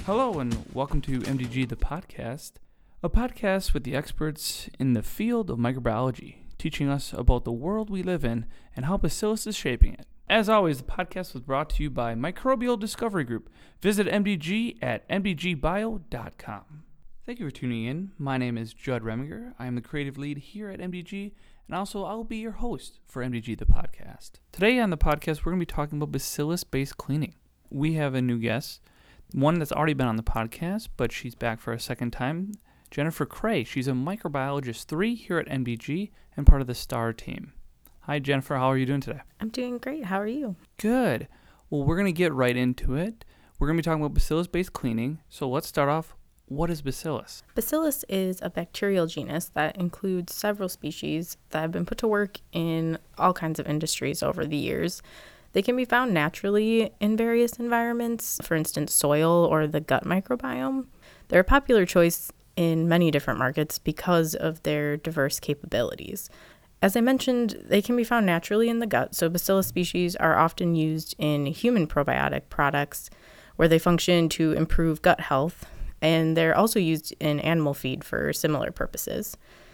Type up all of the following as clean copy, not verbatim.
Hello and welcome to MDG the podcast, a podcast with the experts in the field of microbiology, teaching us about the world we live in and how Bacillus is shaping it. As always, the podcast was brought to you by Microbial Discovery Group. Visit MDG at mdgbio.com. Thank you for tuning in. My name is Judd Reminger. I am the creative lead here at MDG, and also I'll be your host for MDG the podcast. Today on the podcast, we're going to be talking about Bacillus-based cleaning. We have a new guest, one that's already been on the podcast, but she's back for a second time, Jennifer Cray. She's a microbiologist 3 here at MDG and part of the STAR team. Hi, Jennifer. How are you doing today? I'm doing great. How are you? Good. Well, we're going to get right into it. We're going to be talking about Bacillus-based cleaning. So let's start off. What is Bacillus? Bacillus is a bacterial genus that includes several species that have been put to work in all kinds of industries over the years. They can be found naturally in various environments, for instance, soil or the gut microbiome. They're a popular choice in many different markets because of their diverse capabilities. As I mentioned, they can be found naturally in the gut, so Bacillus species are often used in human probiotic products where they function to improve gut health, and they're also used in animal feed for similar purposes.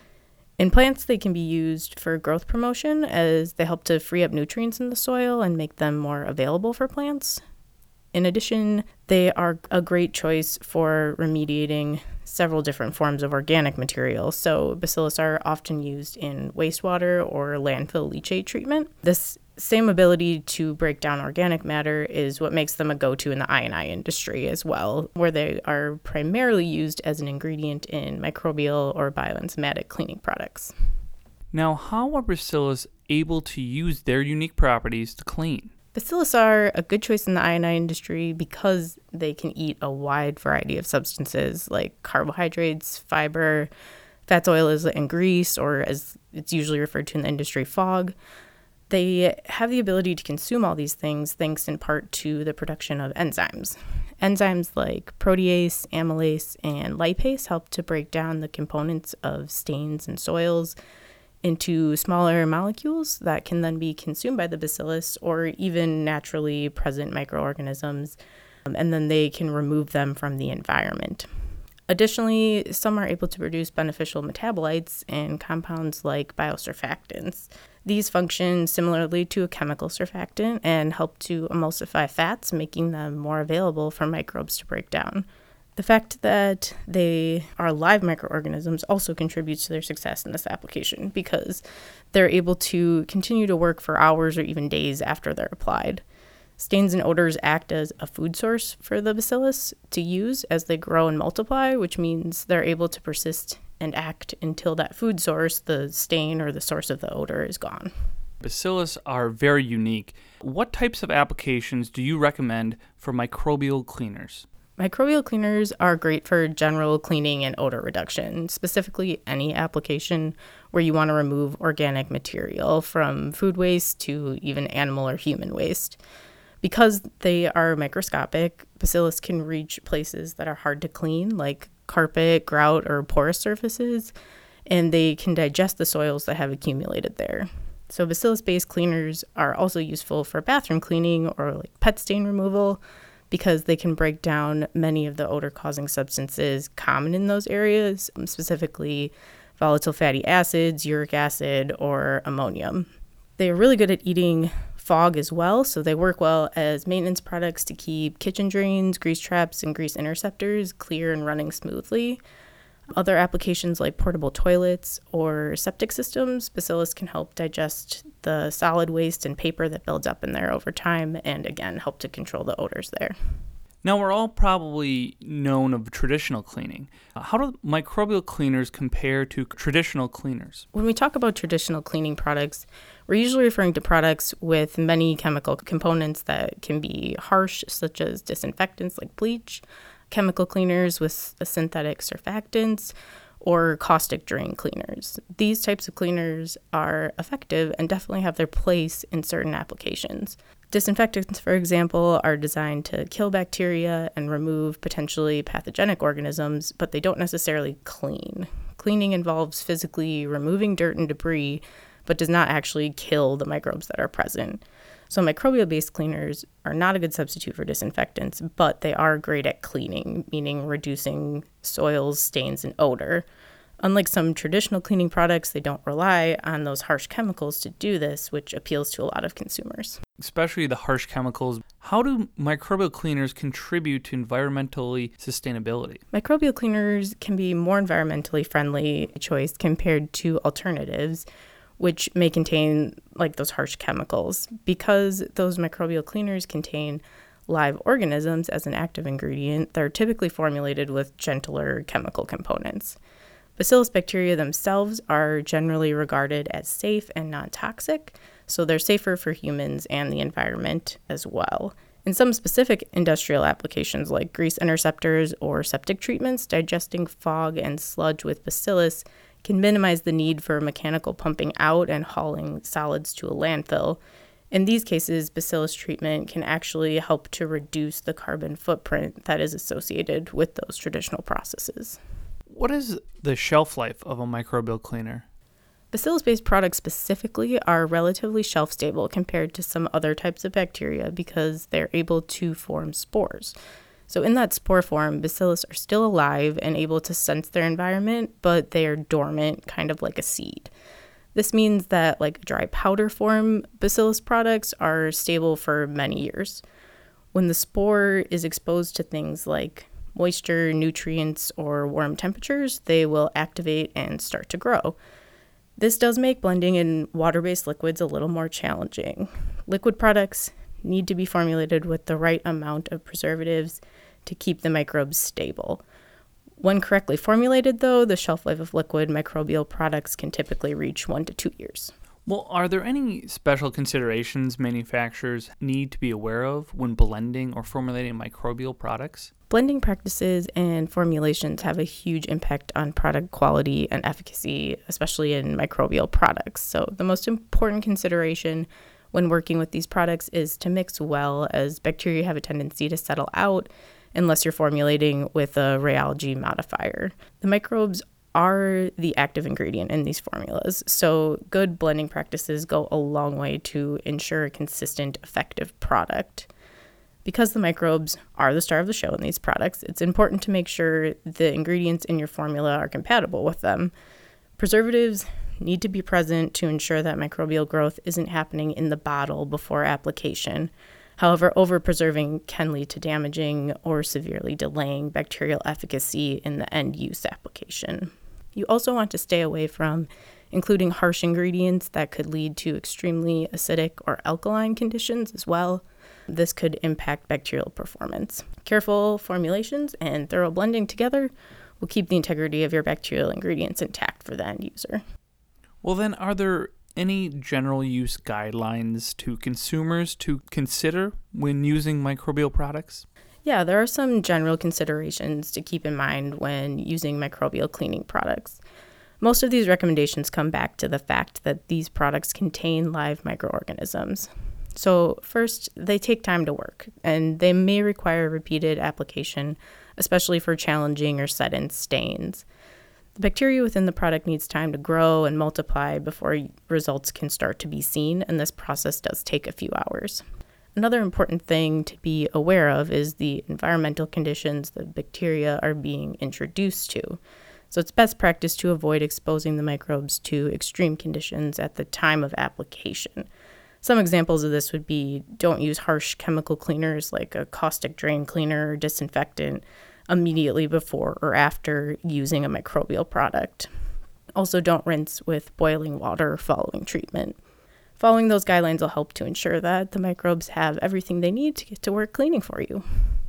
In plants, they can be used for growth promotion as they help to free up nutrients in the soil and make them more available for plants. In addition, they are a great choice for remediating several different forms of organic material. So Bacillus are often used in wastewater or landfill leachate treatment. This same ability to break down organic matter is what makes them a go-to in the I&I industry as well, where they are primarily used as an ingredient in microbial or bioenzymatic cleaning products. Now, how are Bacillus able to use their unique properties to clean? Bacillus are a good choice in the I&I industry because they can eat a wide variety of substances like carbohydrates, fiber, fats, oils, and grease, or as it's usually referred to in the industry, FOG. They have the ability to consume all these things thanks in part to the production of enzymes. Enzymes like protease, amylase, and lipase help to break down the components of stains and soils into smaller molecules that can then be consumed by the bacillus or even naturally present microorganisms, and then they can remove them from the environment. Additionally, some are able to produce beneficial metabolites and compounds like biosurfactants. These function similarly to a chemical surfactant and help to emulsify fats, making them more available for microbes to break down. The fact that they are live microorganisms also contributes to their success in this application because they're able to continue to work for hours or even days after they're applied. Stains and odors act as a food source for the bacillus to use as they grow and multiply, which means they're able to persist and act until that food source, the stain or the source of the odor, is gone. Bacillus are very unique. What types of applications do you recommend for microbial cleaners? Microbial cleaners are great for general cleaning and odor reduction, specifically any application where you want to remove organic material from food waste to even animal or human waste. Because they are microscopic, Bacillus can reach places that are hard to clean, like carpet, grout, or porous surfaces, and they can digest the soils that have accumulated there. So Bacillus-based cleaners are also useful for bathroom cleaning or like pet stain removal because they can break down many of the odor-causing substances common in those areas, specifically volatile fatty acids, uric acid, or ammonium. They are really good at eating FOG as well, so they work well as maintenance products to keep kitchen drains, grease traps, and grease interceptors clear and running smoothly. Other applications like portable toilets or septic systems, Bacillus can help digest the solid waste and paper that builds up in there over time and, again, help to control the odors there. Now, we're all probably known of traditional cleaning. How do microbial cleaners compare to traditional cleaners? When we talk about traditional cleaning products, we're usually referring to products with many chemical components that can be harsh, such as disinfectants like bleach, chemical cleaners with synthetic surfactants, or caustic drain cleaners. These types of cleaners are effective and definitely have their place in certain applications. Disinfectants, for example, are designed to kill bacteria and remove potentially pathogenic organisms, but they don't necessarily clean. Cleaning involves physically removing dirt and debris, but does not actually kill the microbes that are present. So microbial-based cleaners are not a good substitute for disinfectants, but they are great at cleaning, meaning reducing soils, stains, and odor. Unlike some traditional cleaning products, they don't rely on those harsh chemicals to do this, which appeals to a lot of consumers. Especially the harsh chemicals. How do microbial cleaners contribute to environmentally sustainability? Microbial cleaners can be more environmentally friendly choice compared to alternatives, which may contain like those harsh chemicals. Because those microbial cleaners contain live organisms as an active ingredient, they're typically formulated with gentler chemical components. Bacillus bacteria themselves are generally regarded as safe and non-toxic, so they're safer for humans and the environment as well. In some specific industrial applications like grease interceptors or septic treatments, digesting fog and sludge with bacillus can minimize the need for mechanical pumping out and hauling solids to a landfill. In these cases, bacillus treatment can actually help to reduce the carbon footprint that is associated with those traditional processes. What is the shelf life of a microbial cleaner? Bacillus-based products specifically are relatively shelf-stable compared to some other types of bacteria because they're able to form spores. So in that spore form, bacillus are still alive and able to sense their environment, but they are dormant, kind of like a seed. This means that like dry powder form bacillus products are stable for many years. When the spore is exposed to things like moisture, nutrients, or warm temperatures, they will activate and start to grow. This does make blending in water-based liquids a little more challenging. Liquid products need to be formulated with the right amount of preservatives to keep the microbes stable. When correctly formulated, though, the shelf life of liquid microbial products can typically reach 1 to 2 years. Well, are there any special considerations manufacturers need to be aware of when blending or formulating microbial products? Blending practices and formulations have a huge impact on product quality and efficacy, especially in microbial products. So the most important consideration when working with these products is to mix well, as bacteria have a tendency to settle out unless you're formulating with a rheology modifier. The microbes are the active ingredient in these formulas, so good blending practices go a long way to ensure a consistent, effective product. Because the microbes are the star of the show in these products, it's important to make sure the ingredients in your formula are compatible with them. Preservatives need to be present to ensure that microbial growth isn't happening in the bottle before application. However, over-preserving can lead to damaging or severely delaying bacterial efficacy in the end-use application. You also want to stay away from including harsh ingredients that could lead to extremely acidic or alkaline conditions as well. This could impact bacterial performance. Careful formulations and thorough blending together will keep the integrity of your bacterial ingredients intact for the end user. Well, then, are there any general use guidelines to consumers to consider when using microbial products? Yeah, there are some general considerations to keep in mind when using microbial cleaning products. Most of these recommendations come back to the fact that these products contain live microorganisms. So first, they take time to work, and they may require repeated application, especially for challenging or set-in stains. The bacteria within the product needs time to grow and multiply before results can start to be seen, and this process does take a few hours. Another important thing to be aware of is the environmental conditions the bacteria are being introduced to. So it's best practice to avoid exposing the microbes to extreme conditions at the time of application. Some examples of this would be don't use harsh chemical cleaners like a caustic drain cleaner or disinfectant immediately before or after using a microbial product. Also, don't rinse with boiling water following treatment. Following those guidelines will help to ensure that the microbes have everything they need to get to work cleaning for you.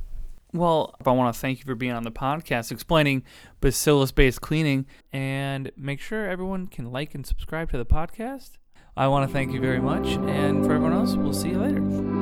Well, I want to thank you for being on the podcast explaining bacillus-based cleaning, and make sure everyone can like and subscribe to the podcast. I want to thank you very much, and for everyone else, we'll see you later.